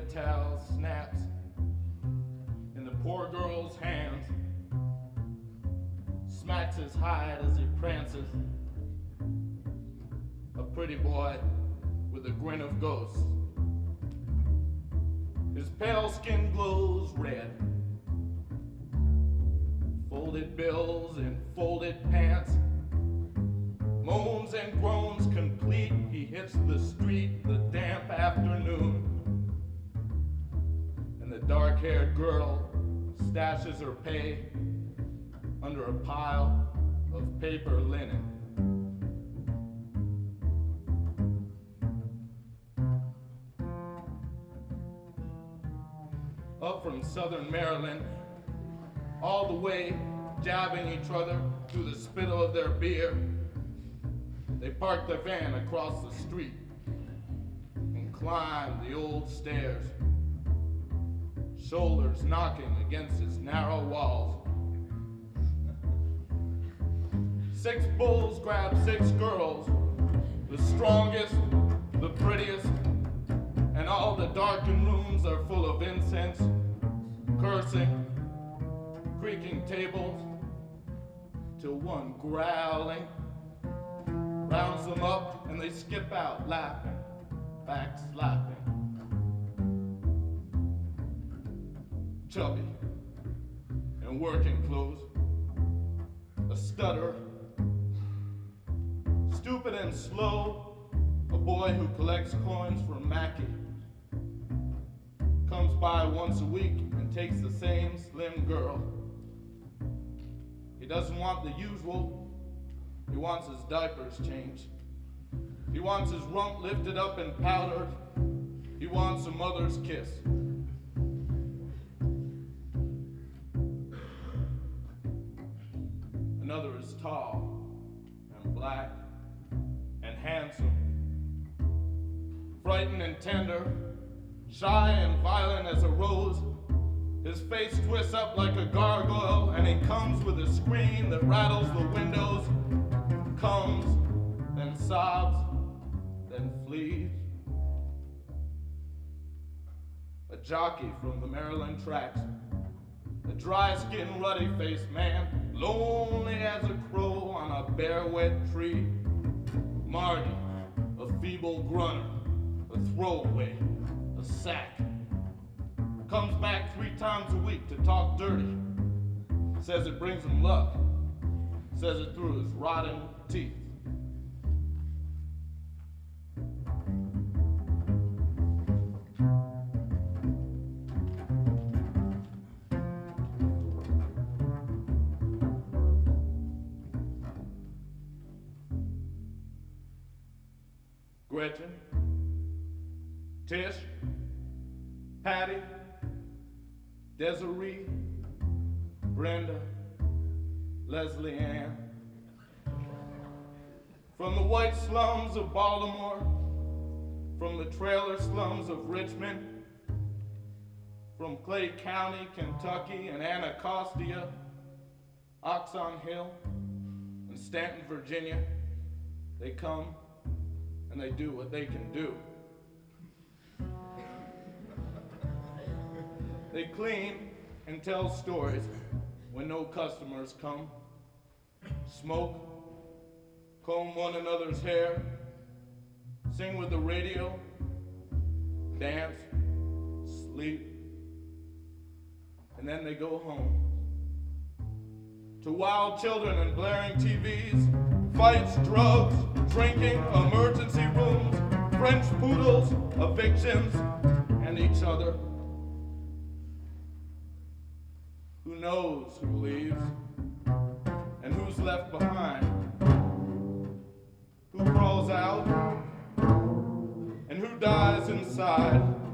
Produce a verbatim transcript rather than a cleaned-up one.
red towel snaps in the poor girl's hands, smacks his hide as he prances. A pretty boy with a grin of ghosts. His pale skin glows red. Folded bills and folded pants. Moans and groans complete, he hits the street the damp afternoon. And the dark-haired girl stashes her pay under a pile of paper linen. Up from southern Maryland, all the way jabbing each other through the spittle of their beer, they park their van across the street and climb the old stairs, shoulders knocking against its narrow walls. Six bulls grab six girls, the strongest, the prettiest, and all the darkened rooms are full of incense, cursing, creaking tables, till one growling rounds them up and they skip out laughing, back slapping. Chubby in working clothes, a stutterer, stupid and slow, a boy who collects coins from Mackey, comes by once a week and takes the same slim girl. He doesn't want the usual. He wants his diapers changed. He wants his rump lifted up and powdered. He wants a mother's kiss. Another is tall and black and handsome, frightened and tender, shy and violent as a rose. His face twists up like a gargoyle, and he comes with a scream that rattles the windows, comes, then sobs, then flees. A jockey from the Maryland tracks, a dry-skinned, ruddy-faced man, lonely as a crow on a bare, wet tree. Marty, a feeble grunter, a throwaway, a sack, comes back three times a week to talk dirty. Says it brings him luck. Says it through his rotting teeth. Gretchen, Tish, Patty, Desiree, Brenda, Leslie Ann. From the white slums of Baltimore, from the trailer slums of Richmond, from Clay County, Kentucky, and Anacostia, Oxon Hill, and Stanton, Virginia, they come and they do what they can do. They clean and tell stories when no customers come, smoke, comb one another's hair, sing with the radio, dance, sleep, and then they go home. To wild children and blaring T Vs, fights, drugs, drinking, emergency rooms, French poodles, evictions, and each other. Who knows who leaves and who's left behind? Who crawls out and who dies inside?